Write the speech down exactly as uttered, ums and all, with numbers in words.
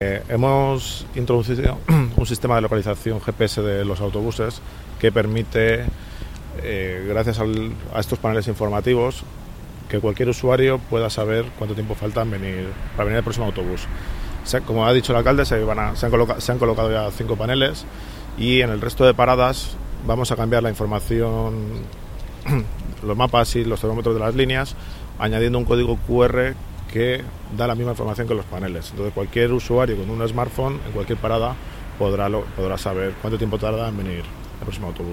Eh, hemos introducido un sistema de localización G P S de los autobuses que permite, eh, gracias al, a estos paneles informativos, que cualquier usuario pueda saber cuánto tiempo falta en venir, para venir el próximo autobús. Se, como ha dicho el alcalde, se, van a, se, han coloca, se han colocado ya cinco paneles y en el resto de paradas vamos a cambiar la información, los mapas y los termómetros de las líneas, añadiendo un código Q R que da la misma información que los paneles. Entonces cualquier usuario con un smartphone en cualquier parada podrá, lo, podrá saber cuánto tiempo tarda en venir el próximo autobús.